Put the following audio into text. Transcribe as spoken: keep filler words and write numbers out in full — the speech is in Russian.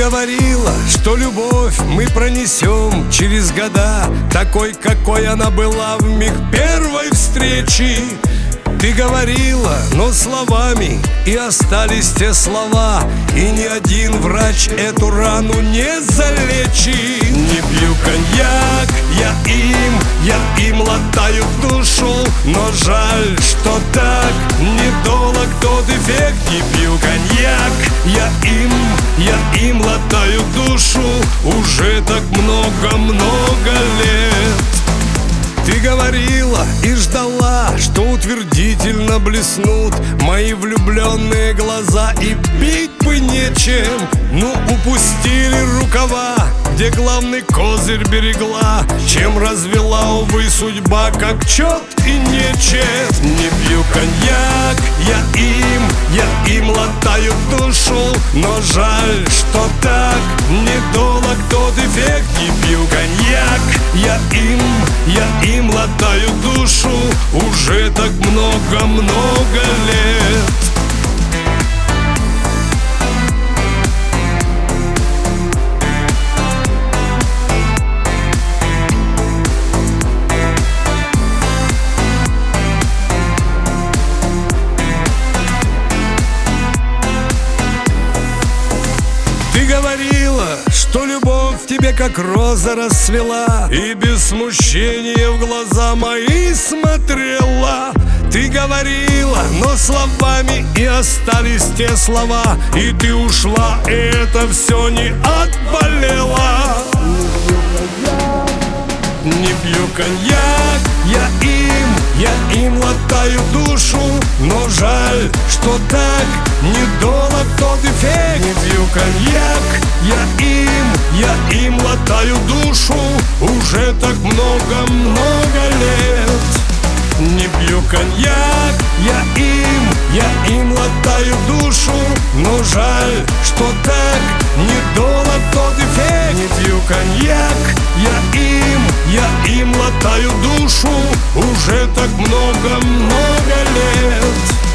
говорила, что любовь мы пронесем через года, такой, какой она была в миг первой встречи. Ты говорила, но словами, и остались те слова, и ни один врач эту рану не залечит. Не пью коньяк, я им, я им латаю душу, но жаль, что так недолг тот эффект. Не пью коньяк, я им, я им латаю душу уже так много-много лет. Ты говорила и ждала, что утвердительно блеснут мои влюбленные глаза, и пить бы нечем. Ну, упустили рукава, где главный козырь берегла, чем развела, увы, судьба, как чет и нечет. Не пью коньяк, я им, я им латаю душу, но жаль, что так недолг тот эффект. Не пью коньяк, я им, я им латаю душу уже так много-много лет. Ты говорила, что любовь в тебе как роза расцвела, и без смущения в глаза мои смотрела. Ты говорила, но словами, и остались те слова, и ты ушла, и это все не отболело. Не пью коньяк, я им, я им латаю душу, но жаль, что так недолг тот эффект. Не пью коньяк, я им, я им латаю душу уже так много-много лет. Не пью коньяк, я им, я им латаю душу, но жаль, что так недолг тот эффект. Не пью коньяк, я им, я им латаю душу уже так много-много лет.